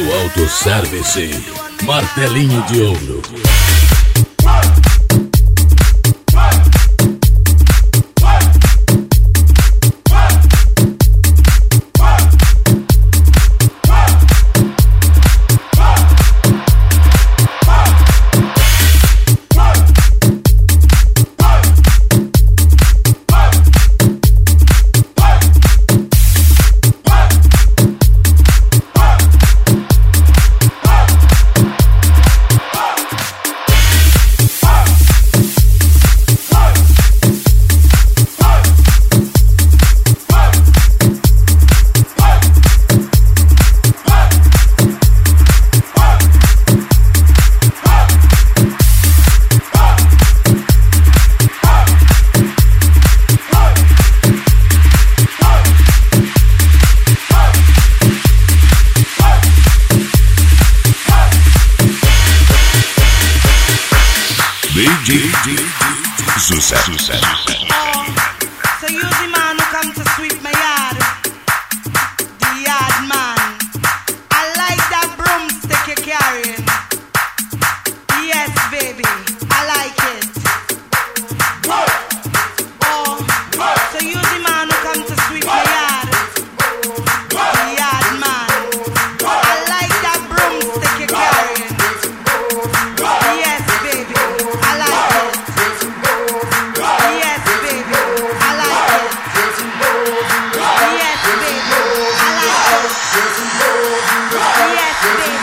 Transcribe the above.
Autoservice, martelinho de ouro. Sucesso. So you the man who come to sweep my yard, the yard man. I like that broomstick you're carrying. Yes, baby, I like it. Oh, so you the man who come to sweep my yard, the yard man. I like that broomstick you're carrying. Yes, baby, I like it. Yes, baby, I like it. Yes, baby, I like it. Yes, baby.